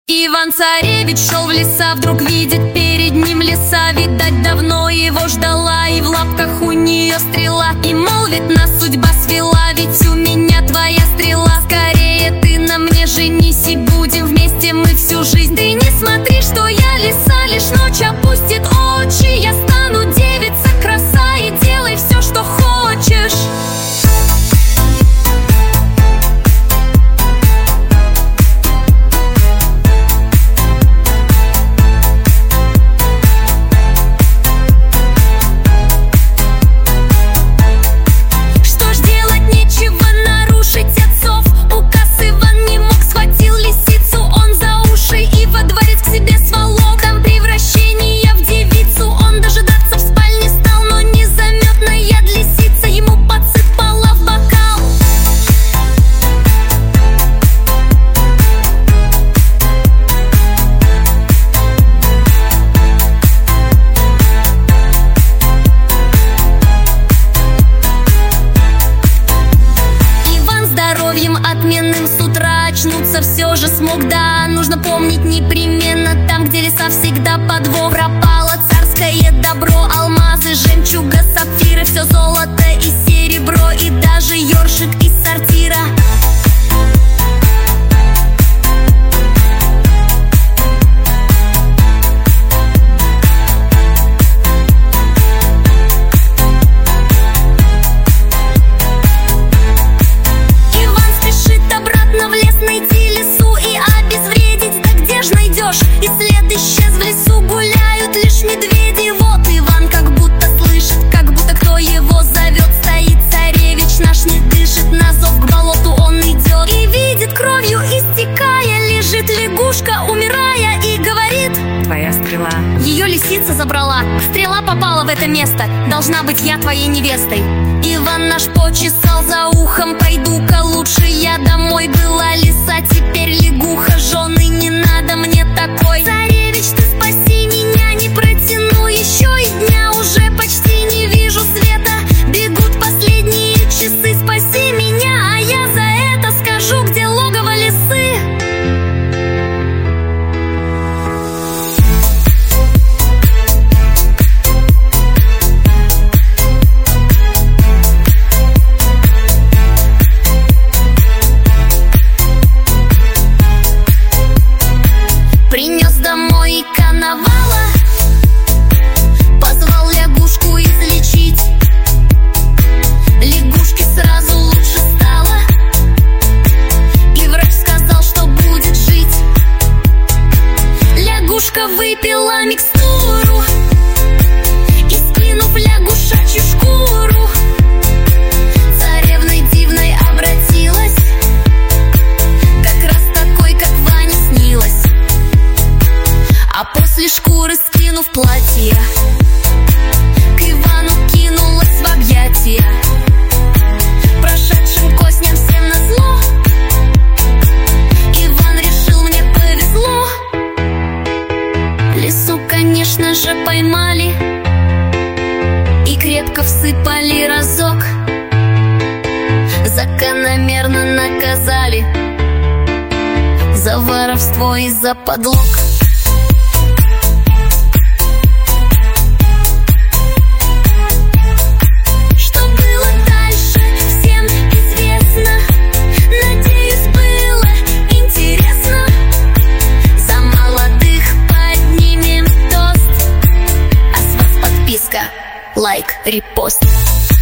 Иван-царевич шел в леса, вдруг видит перед ним лиса. Видать, давно его ждала, и в лапках у нее стрела. И молвит: нас судьба свела, ведь у меня твоя стрела. Скорее ты на мне женись, и будем вместе мы всю жизнь. Ты не смотри, что я лиса, лишь ночь опустит очи. Я стану девица краса, и делай все, что хочешь. Отменным с утра очнуться все же смог, да. Нужно помнить непременно, там, где леса, всегда подвох. Пропало царское добро, алмазы, жемчуга, сапфиры, все золото и серебро, и даже ёршик из сортира. И след исчез, в лесу гуляют лишь медведи. Вот Иван как будто слышит, как будто кто его зовет. Стоит царевич наш, не дышит, на зов к болоту он идет. И видит, кровью истекая, лежит лягушка, умирая, и говорит: твоя стрела. Ее лисица забрала, стрела попала в это место. Должна быть я твоей невестой. Иван наш почесал за ухом: пойду-ка лучше я домой. Была лиса, теперь лягуха, жены не надо мне такой. Царевич, ты спаси меня, не протяну еще и дня. Уже почти не вижу света, бегут последние часы. Спаси меня, а я за это скажу, где логово лисы. Принес домой коновала, позвал лягушку излечить. Лягушке сразу лучше стало, и врач сказал, что будет жить. Лягушка выпила микстуру и, скинув лягушачью шкуру, царевной дивной обратилась. Как раз такой, как Ване снилось. А после шкуры, скинув платье, к Ивану кинулась в объятия. Прошедшим косням всем назло, Иван решил: мне повезло. Лису, конечно же, поймали и крепко всыпали разок. Закономерно наказали за воровство и за подлог. Лайк, репост.